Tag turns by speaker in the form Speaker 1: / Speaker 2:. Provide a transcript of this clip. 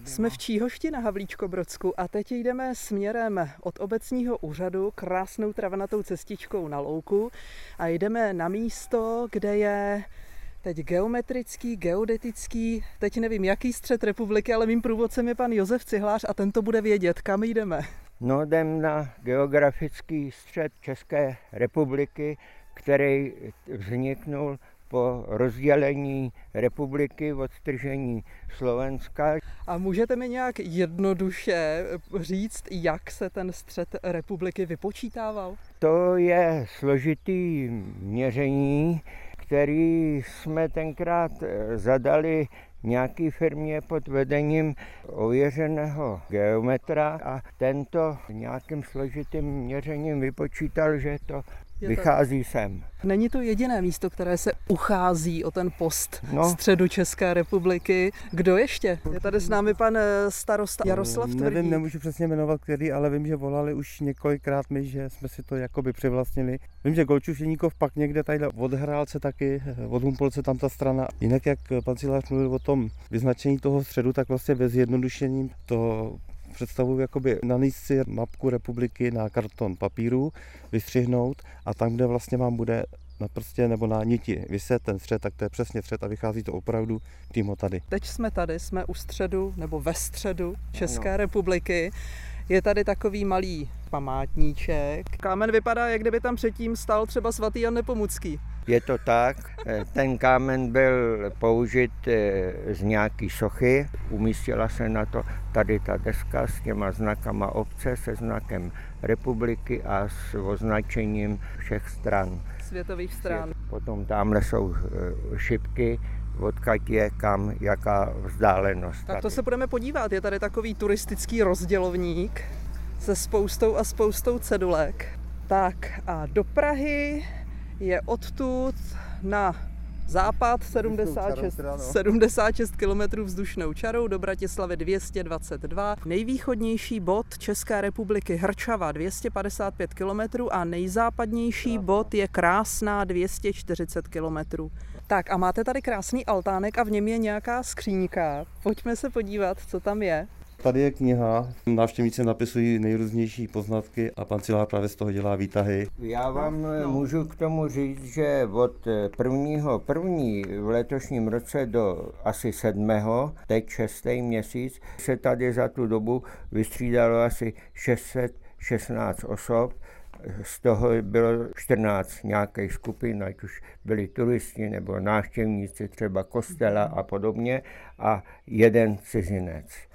Speaker 1: Jsme v Číhošti na Havlíčkobrodsku a teď jdeme směrem od obecního úřadu krásnou travnatou cestičkou na louku a jdeme na místo, kde je teď geometrický, geodetický, teď nevím jaký střed republiky, ale mým průvodcem je pan Josef Cihlář a ten to bude vědět, kam jdeme.
Speaker 2: No, jdem na geografický střed České republiky, který vzniknul po rozdělení republiky, odtržení Slovenska.
Speaker 1: A můžete mi nějak jednoduše říct, jak se ten střed republiky vypočítával?
Speaker 2: To je složitý měření, který jsme tenkrát zadali nějaký firmě pod vedením ověřeného geometra a tento nějakým složitým měřením vypočítal, že to vychází sem.
Speaker 1: Není to jediné místo, které se uchází o ten post středu České republiky. Kdo ještě? Je tady s námi pan starosta Jaroslav Tvrdík.
Speaker 3: Nevím, nemůžu přesně jmenovat který, ale vím, že volali už několikrát mi, že jsme si to jakoby přivlastnili. Vím, že Golčušeníkov pak někde tady od Hrálce taky, od Humpolce tam ta strana. Jinak jak pan Cihlář mluvil o tom vyznačení toho středu, tak vlastně ve zjednodušení to představuji jakoby nanést si mapku republiky na karton papíru, vystřihnout a tam, kde vlastně vám bude na prstě nebo na niti vyset ten střed, tak to je přesně střed a vychází to opravdu přímo tady.
Speaker 1: Teď jsme tady, jsme u středu nebo ve středu České republiky. Je tady takový malý památníček. Kámen vypadá, jak kdyby tam předtím stál třeba svatý Jan Nepomucký.
Speaker 2: Je to tak, ten kámen byl použit z nějaký sochy, umístila se na to tady ta deska s těma znakama obce, se znakem republiky a s označením všech stran.
Speaker 1: Světových stran.
Speaker 2: Potom tamhle jsou šipky, odkud je kam, jaká vzdálenost.
Speaker 1: Tak to se budeme podívat, je tady takový turistický rozdělovník se spoustou cedulek. Tak a do Prahy je odtud na západ 76 km vzdušnou čarou, do Bratislavy 222, nejvýchodnější bod České republiky Hrčava 255 km a nejzápadnější bod je Krásná 240 km. Tak a máte tady krásný altánek a v něm je nějaká skříňka. Pojďme se podívat, co tam je.
Speaker 3: Tady je kniha, návštěvníci napisují nejrůznější poznatky a pan Cihlář právě z toho dělá výtahy.
Speaker 2: Já vám můžu k tomu říct, že od 1.1. v letošním roce do asi 7. teď 6. měsíc, se tady za tu dobu vystřídalo asi 616 osob. Z toho bylo 14 nějakých skupin, ať už byli turisti nebo návštěvníci třeba kostela a podobně a jeden cizinec.